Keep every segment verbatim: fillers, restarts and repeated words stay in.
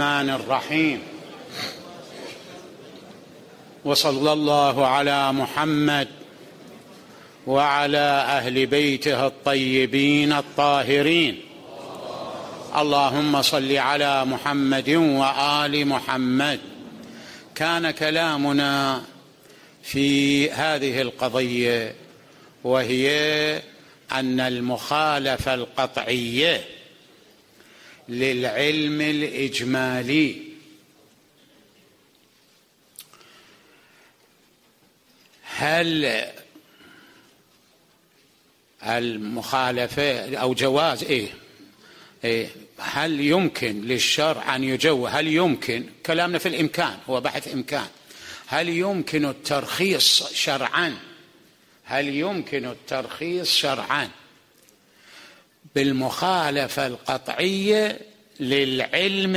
الرحمن الرحيم. وصلى الله على محمد وعلى أهل بيته الطيبين الطاهرين. اللهم صل على محمد وآل محمد. كان كلامنا في هذه القضية وهي أن المخالفة القطعية للعلم الإجمالي هل المخالفة أو جواز إيه, إيه هل يمكن للشرع أن يجوز؟ هل يمكن؟ كلامنا في الإمكان، هو بحث إمكان. هل يمكن الترخيص شرعا؟ هل يمكن الترخيص شرعا بالمخالفة القطعية للعلم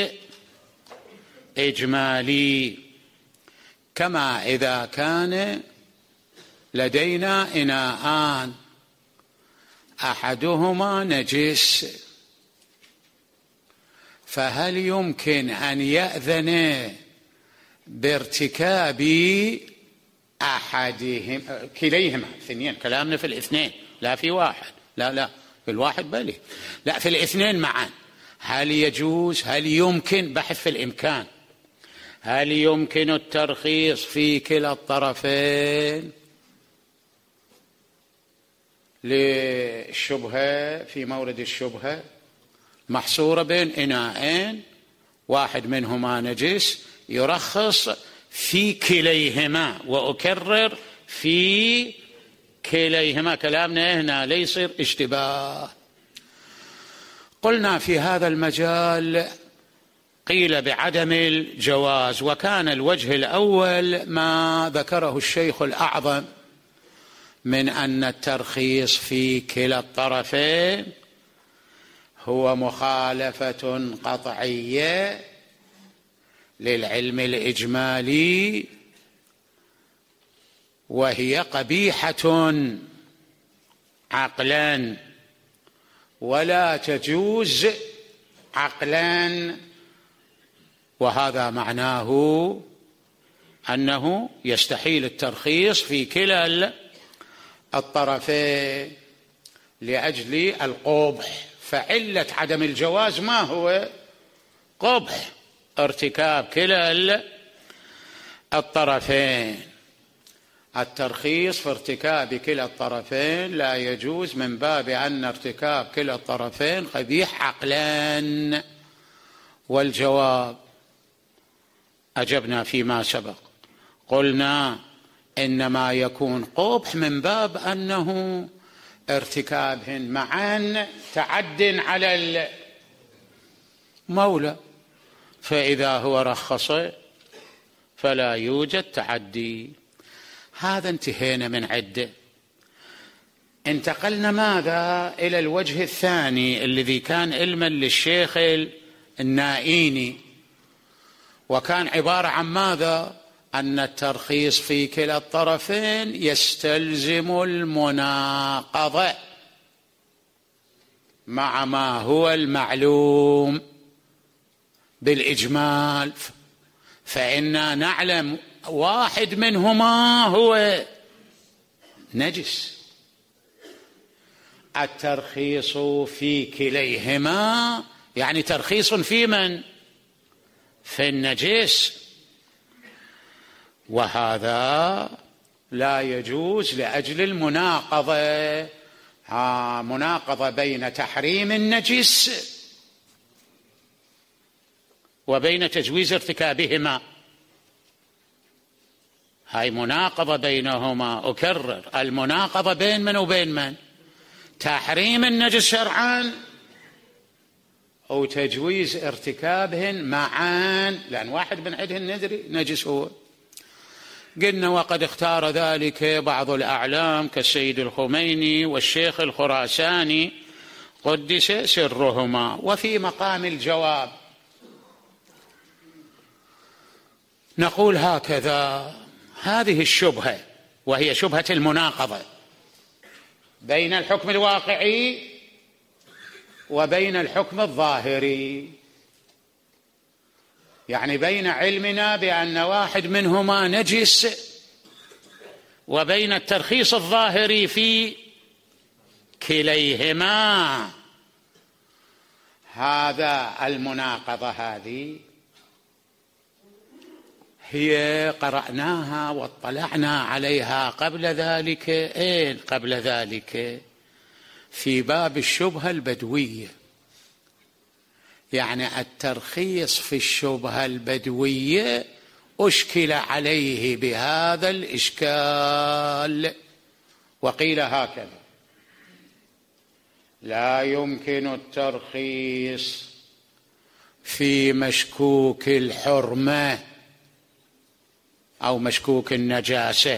الإجمالي؟ كما إذا كان لدينا إناءان أحدهما نجس، فهل يمكن أن يأذن بارتكاب أحدهم كليهما؟ اثنين، كلامنا في الاثنين لا في واحد، لا لا في الواحد بلي، لا في الاثنين معا. هل يجوز؟ هل يمكن؟ بحث في الإمكان. هل يمكن الترخيص في كلا الطرفين للشبهة في مورد الشبهة محصورة بين إناءين واحد منهما نجس، يرخص في كليهما، وأكرر في كليهما. كلامنا هنا لا يصير اشتباه. قلنا في هذا المجال قيل بعدم الجواز، وكان الوجه الأول ما ذكره الشيخ الأعظم من أن الترخيص في كلا الطرفين هو مخالفة قطعية للعلم الإجمالي، وهي قبيحة عقلا ولا تجوز عقلا. وهذا معناه أنه يستحيل الترخيص في كلا الطرفين لأجل القبح. فعلة عدم الجواز ما هو؟ قبح ارتكاب كلا الطرفين. الترخيص في ارتكاب كلا الطرفين لا يجوز من باب أن ارتكاب كلا الطرفين قبيح عقلا. والجواب أجبنا فيما سبق، قلنا إنما يكون قبح من باب أنه ارتكابهن معا تعد على المولى، فإذا هو رخص فلا يوجد تعدي. هذا انتهينا من عدة. انتقلنا ماذا إلى الوجه الثاني الذي كان علما للشيخ النائيني، وكان عبارة عن ماذا؟ أن الترخيص في كلا الطرفين يستلزم المناقضة مع ما هو المعلوم بالإجمال، فإننا نعلم واحد منهما هو نجس. الترخيص في كليهما يعني ترخيص في من؟ في النجس، وهذا لا يجوز لأجل المناقضة. ها مناقضة بين تحريم النجس وبين تجويز ارتكابهما، هاي مناقضة بينهما. أكرر، المناقضة بين من وبين من؟ تحريم النجس شرعا أو تجويز ارتكابهن معا، لأن واحد من عندهن ندري نجس هو. قلنا وقد اختار ذلك بعض الأعلام كالسيد الخميني والشيخ الخراساني قدس سرهما. وفي مقام الجواب نقول هكذا: هذه الشبهة وهي شبهة المناقضة بين الحكم الواقعي وبين الحكم الظاهري، يعني بين علمنا بأن واحد منهما نجس وبين الترخيص الظاهري في كليهما. هذا المناقضة هذه هي قرأناها واطلعنا عليها قبل ذلك. إيه قبل ذلك في باب الشبهة البدوية، يعني الترخيص في الشبهة البدوية أشكل عليه بهذا الإشكال، وقيل هكذا: لا يمكن الترخيص في مشكوك الحرمة أو مشكوك النجاسة.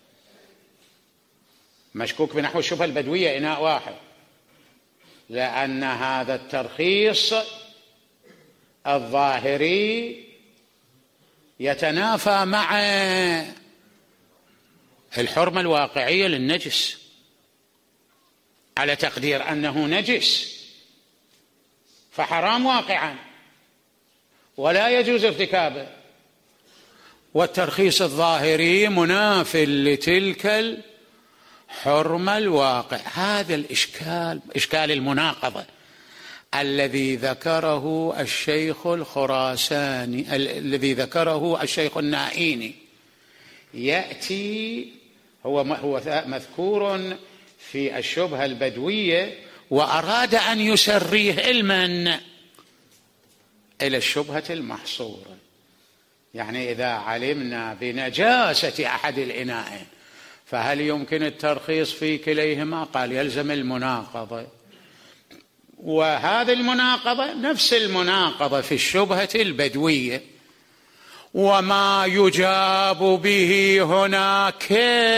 مشكوك بنحو الشبهة البدوية إناء واحد، لأن هذا الترخيص الظاهري يتنافى مع الحرمة الواقعية للنجس، على تقدير أنه نجس فحرام واقعا ولا يجوز ارتكابه، والترخيص الظاهري مناف لتلك الحرمة الواقع. هذا الإشكال، إشكال المناقضة الذي ذكره الشيخ الخراساني، الذي ذكره الشيخ النائيني، يأتي هو هو مذكور في الشبهة البدوية، وأراد أن يسريه علما إلى الشبهة المحصورة. يعني إذا علمنا بنجاسة أحد الإناءين فهل يمكن الترخيص في كليهما؟ قال يلزم المناقضة، وهذه المناقضة نفس المناقضة في الشبهة البدوية. وما يجاب به هناك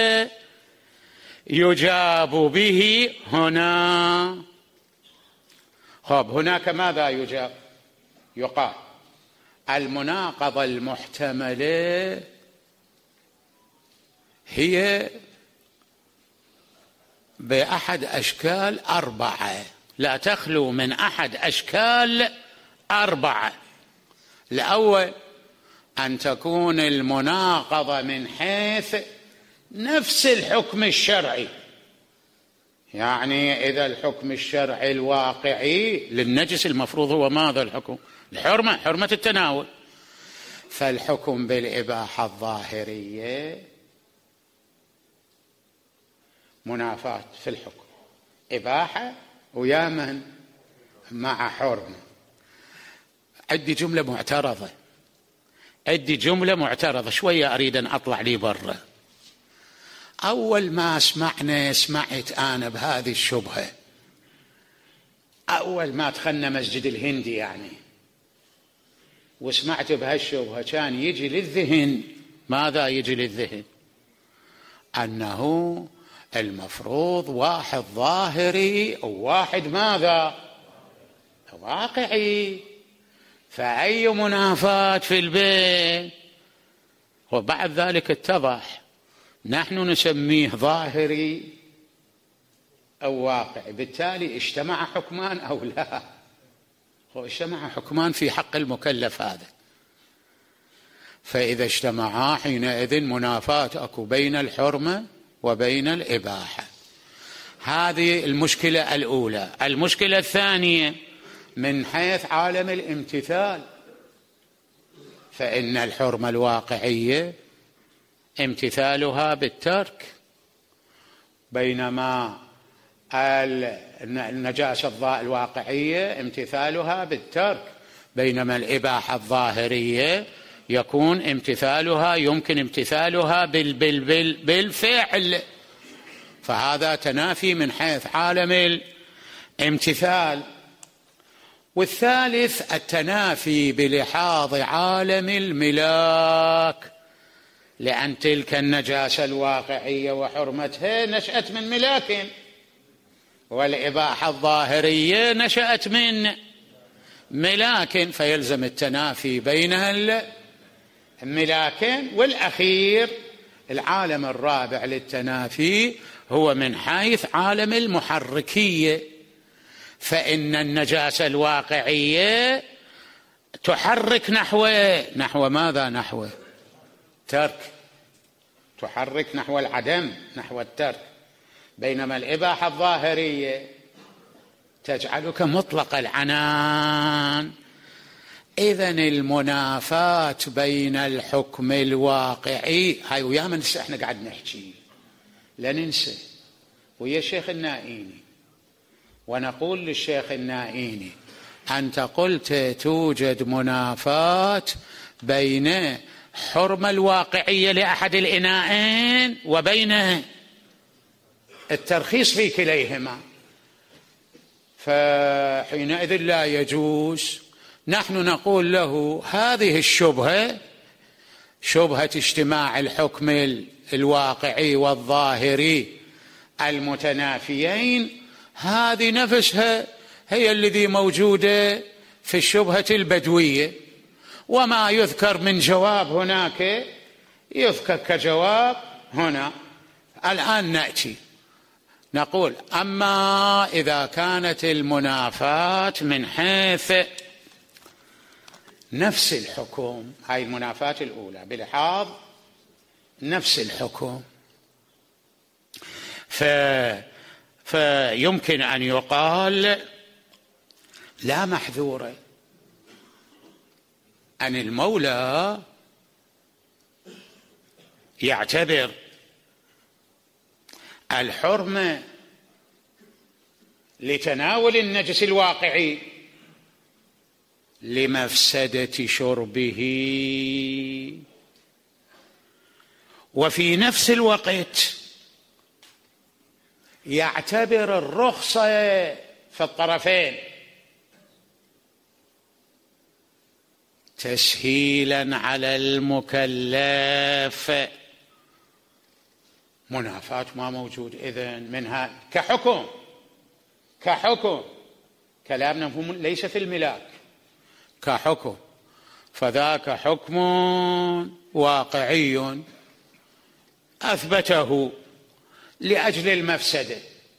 يجاب به هنا. خب هناك ماذا يجاب؟ يقال المناقضة المحتملة هي بأحد أشكال أربعة، لا تخلو من أحد أشكال أربعة. الأول أن تكون المناقضة من حيث نفس الحكم الشرعي، يعني إذا الحكم الشرعي الواقعي للنجس المفروض هو ماذا؟ الحكم الحرمة، حرمة التناول، فالحكم بالإباحة الظاهرية منافاة في الحكم، إباحة ويا من مع حرمة. عندي جملة معترضة، عندي جملة معترضة شوية أريد أن أطلع لي برا. أول ما سمعنا سمعت أنا بهذه الشبهة، أول ما دخلنا مسجد الهندي يعني وسمعت بهالشبهة كان يجي للذهن ماذا؟ يجي للذهن أنه المفروض واحد ظاهري وواحد ماذا؟ واقعي، فأي منافاة في البيت. وبعد ذلك اتضح نحن نسميه ظاهري أو واقعي، بالتالي اجتمع حكمان أو لا؟ هو اجتمع حكمان في حق المكلف هذا، فإذا اجتمعا حينئذ منافاة أكو بين الحرمة وبين الإباحة. هذه المشكلة الأولى. المشكلة الثانية من حيث عالم الامتثال، فإن الحرمة الواقعية امتثالها بالترك، بينما النجاسة الواقعية امتثالها بالترك، بينما الإباحة الظاهرية يكون امتثالها يمكن امتثالها بالفعل. فهذا تنافي من حيث عالم الامتثال. والثالث التنافي بلحاظ عالم الملاك، لأن تلك النجاسة الواقعية وحرمتها نشأت من ملاك، والإباحة الظاهرية نشأت من ملاك، فيلزم التنافي بين الملاكين. والأخير العالم الرابع للتنافي هو من حيث عالم المحركية، فإن النجاسة الواقعية تحرك نحو نحو ماذا؟ نحو ترك، تحرك نحو العدم، نحو الترك. بينما الإباحة الظاهرية تجعلك مطلق العنان. إذن المنافاة بين الحكم الواقعي، هاي ويا من احنا قاعد نحكي، لا ننسى، ويا الشيخ النائيني، ونقول للشيخ النائيني: أنت قلت توجد منافاة بين حرمة الواقعية لأحد الإناءين وبين الترخيص في كليهما، فحينئذ لا يجوز. نحن نقول له هذه الشبهة، شبهة اجتماع الحكم الواقعي والظاهري المتنافيين، هذه نفسها هي الذي موجودة في الشبهة البدوية، وما يذكر من جواب هناك يذكر كجواب هنا. الآن نأتي نقول: أما إذا كانت المنافاة من حيث نفس الحكم، هاي المنافاة الأولى بلحاظ نفس الحكم، ف... فيمكن أن يقال لا محذورة أن المولى يعتبر الحرمة لتناول النجس الواقعي لمفسدة شربه، وفي نفس الوقت يعتبر الرخصة في الطرفين تسهيلا على المكلف. منافاة ما موجود إذن منها كحكم، كحكم كلامنا ليس في الملاك، كحكم، فذاك حكم واقعي أثبته لأجل المفسدة،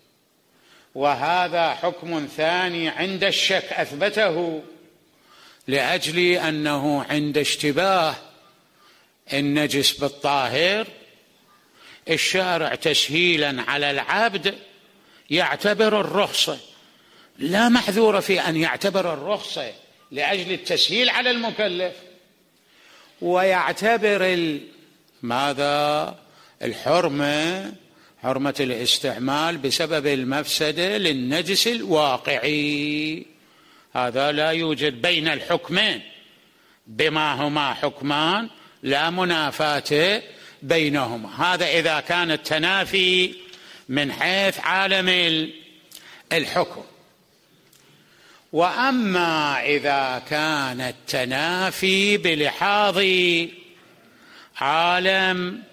وهذا حكم ثاني عند الشك أثبته لأجل أنه عند اشتباه النجس بالطاهر الشارع تسهيلا على العبد يعتبر الرخصة، لا محذور في أن يعتبر الرخصة لأجل التسهيل على المكلف، ويعتبر ماذا؟ الحرمة، حرمة الاستعمال بسبب المفسدة للنجس الواقعي. هذا لا يوجد بين الحكمين بما هما حكمان لا منافاة بينهما. هذا إذا كان التنافي من حيث عالم الحكم. وأما إذا كان التنافي بلحاظ عالم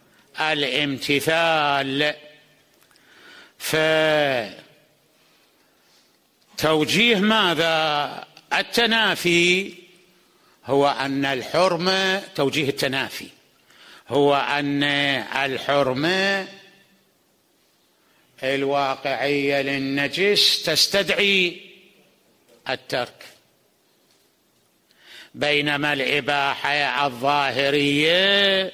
الامتثال، فتوجيه ماذا؟ التنافي هو أن الحرمة، توجيه التنافي هو أن الحرمة الواقعية للنجس تستدعي الترك، بينما الإباحة الظاهرية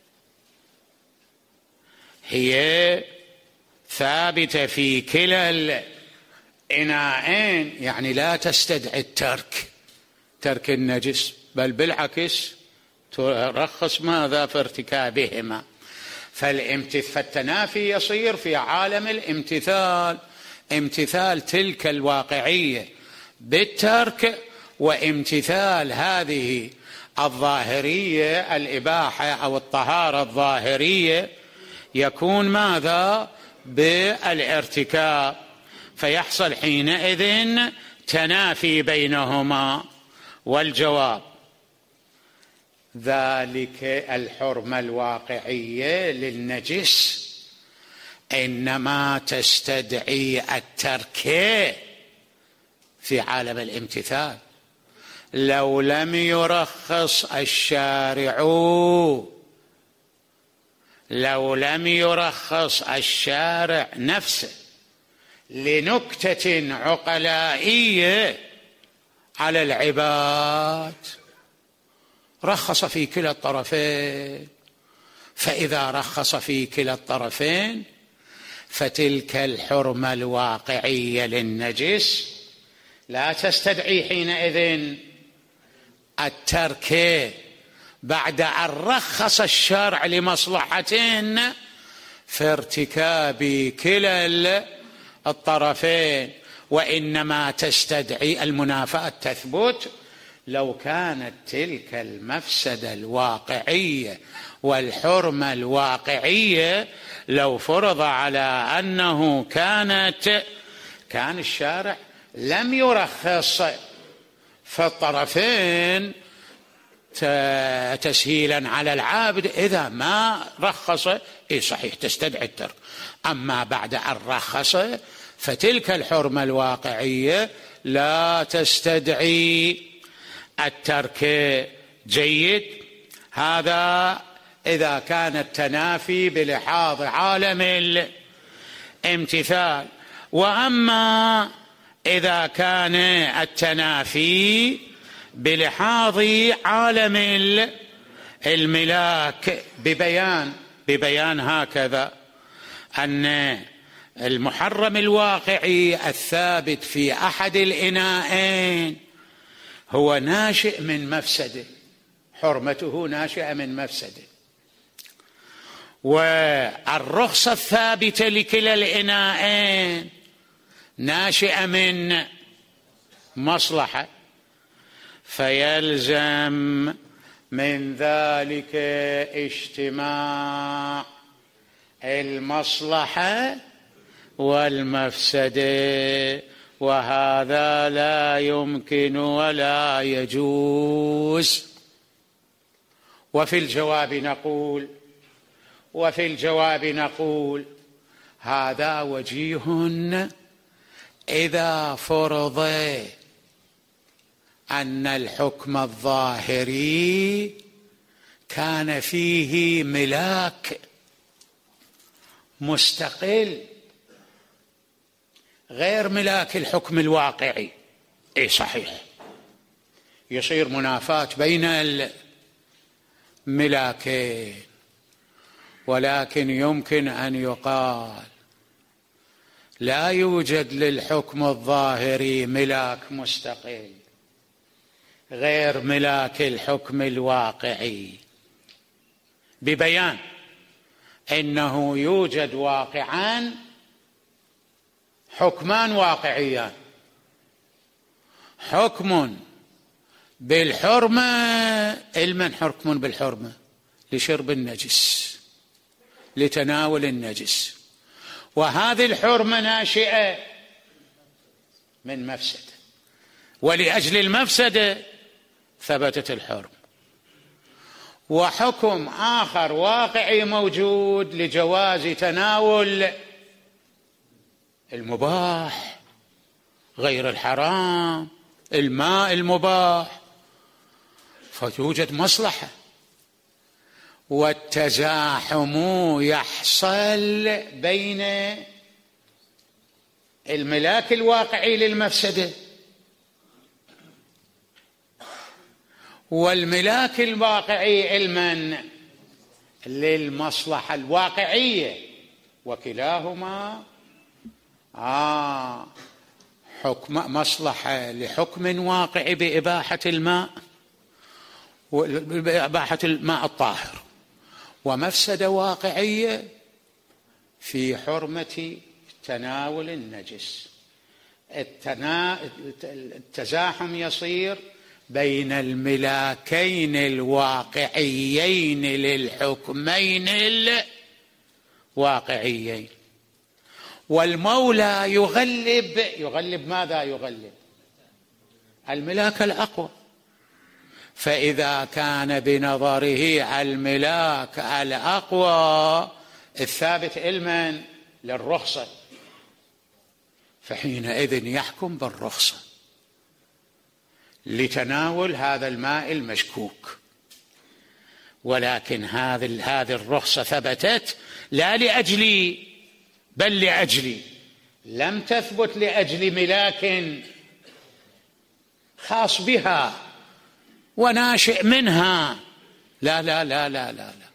هي ثابتة في كلا الإناءين، يعني لا تستدعي الترك، ترك النجس، بل بالعكس ترخص ماذا؟ في ارتكابهما. فالتنافي يصير في عالم الامتثال، امتثال تلك الواقعية بالترك، وامتثال هذه الظاهرية الإباحة أو الطهارة الظاهرية يكون ماذا؟ بالارتكاب، فيحصل حينئذ تنافي بينهما. والجواب: ذلك الحرمة الواقعية للنجس إنما تستدعي الترك في عالم الامتثال. لو لم يرخص الشارع لو لم يرخص الشارع نفسه لنكتة عقلائية على العباد، رخص في كلا الطرفين. فإذا رخص في كلا الطرفين فتلك الحرمة الواقعية للنجس لا تستدعي حينئذ الترك بعد أن رخص الشرع لمصلحتين في ارتكاب كلا الطرفين، وإنما تستدعي المنافاة تثبت لو كانت تلك المفسدة الواقعية والحرمة الواقعية لو فرض على أنه كانت كان الشارع لم يرخص في الطرفين تسهيلا على العابد. إذا ما رخص إيه صحيح تستدعي الترك، أما بعد أن رخص فتلك الحرمة الواقعية لا تستدعي الترك. جيد، هذا إذا كان التنافي بلحاظ عالم الامتثال. وأما إذا كان التنافي بلحاظ عالم الملاك ببيان ببيان هكذا أن المحرم الواقعي الثابت في أحد الإناءين هو ناشئ من مفسده، حرمته ناشئة من مفسده، والرخصة الثابتة لكلا الإناءين ناشئة من مصلحة، فيلزم من ذلك اجتماع المصلحة والمفسدة، وهذا لا يمكن ولا يجوز. وفي الجواب نقول وفي الجواب نقول هذا وجيه إذا فرض أن الحكم الظاهري كان فيه ملاك مستقل غير ملاك الحكم الواقعي. إيه صحيح يصير منافاة بين الملاكين، ولكن يمكن أن يقال لا يوجد للحكم الظاهري ملاك مستقل غير ملاك الحكم الواقعي، ببيان إنه يوجد واقعان حكمان واقعيان، حكم بالحرمة، المن حكم بالحرمة لشرب النجس لتناول النجس، وهذه الحرمة ناشئة من مفسدة، ولأجل المفسدة ثبتت الحرمة. وحكم آخر واقعي موجود لجواز تناول المباح غير الحرام، الماء المباح، فتوجد مصلحة، والتزاحم يحصل بين الملاك الواقعي للمفسدة والملاك الواقعي علما للمصلحة الواقعية، وكلاهما آه حكم مصلحة لحكم واقعي بإباحة الماء وإباحة الماء الطاهر، ومفسدة واقعية في حرمة تناول النجس. التزاحم يصير بين الملاكين الواقعيين للحكمين الواقعيين، والمولى يغلب يغلب ماذا يغلب؟ الملاك الأقوى. فإذا كان بنظره الملاك الأقوى الثابت علما للرخصة فحينئذ يحكم بالرخصة لتناول هذا الماء المشكوك. ولكن هذه هذه الرخصة ثبتت لا لأجلي بل لأجلي، لم تثبت لأجل ملاك خاص بها وناشئ منها، لا لا لا لا لا, لا.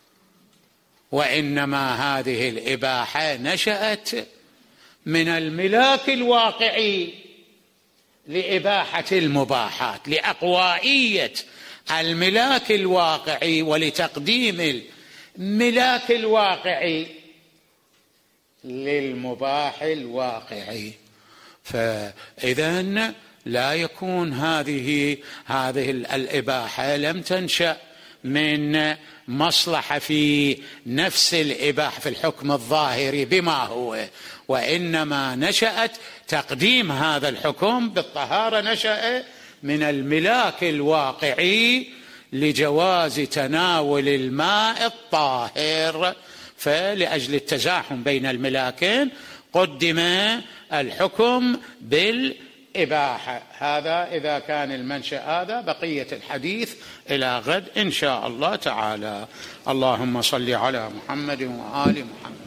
وإنما هذه الإباحة نشأت من الملاك الواقعي لإباحة المباحات، لأقوائية الملاك الواقعي ولتقديم الملاك الواقعي للمباح الواقعي. فإذن لا يكون هذه هذه الإباحة لم تنشأ من مصلحة في نفس الإباحة في الحكم الظاهري بما هو، وإنما نشأت تقديم هذا الحكم بالطهارة نشأ من الملاك الواقعي لجواز تناول الماء الطاهر. فلأجل التزاحم بين الملاكين قدم الحكم بالإباحة. هذا إذا كان المنشأ هذا. بقية الحديث إلى غد إن شاء الله تعالى. اللهم صل على محمد وآل محمد.